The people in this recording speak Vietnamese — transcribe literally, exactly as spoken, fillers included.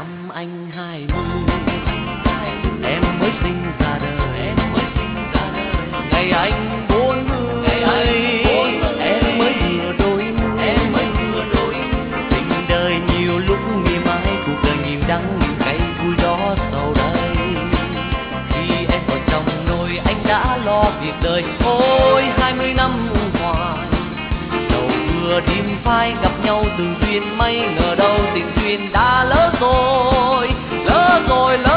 năm anh hai mươi, em mới sinh ra đời, em mới sinh ra đời. Ngày anh bốn mươi, ngày anh bốn mươi, em mới vừa đôi mươi, em mới vừa đôi mươi. Tình đời nhiều lúc mỉa mai, cuộc đời nhiều đắng nhiều cay, vui đó sau đây. Khi em còn trong nồi anh đã lo việc đời, ôi hai mươi năm hoài. Đầu vừa đêm phai gặp nhau từ duyên, may ngờ đâu tình duyên đã lỡ rồi, lỡ rồi lỡ